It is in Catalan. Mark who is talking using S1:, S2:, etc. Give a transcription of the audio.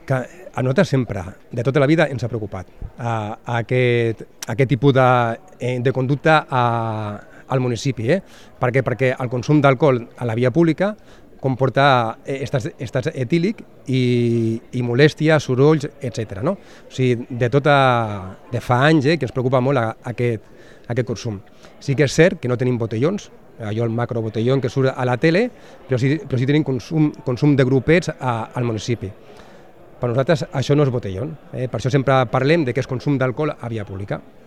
S1: que a nosaltres sempre, de tota la vida, ens ha preocupat aquest tipus de conducta al municipi. Per què? Perquè el consum d'alcohol a la via pública comporta estats etílic i molèstia, sorolls, etc. O sigui, de fa anys que ens preocupa molt aquest consum. Sí que és cert que no tenim botellons, allò el macrobotellón que surt a la tele, però sí tenim consum de grupets al municipi. Per nosaltres això no és botellón, per això sempre parlem de que és consum d'alcohol a via pública.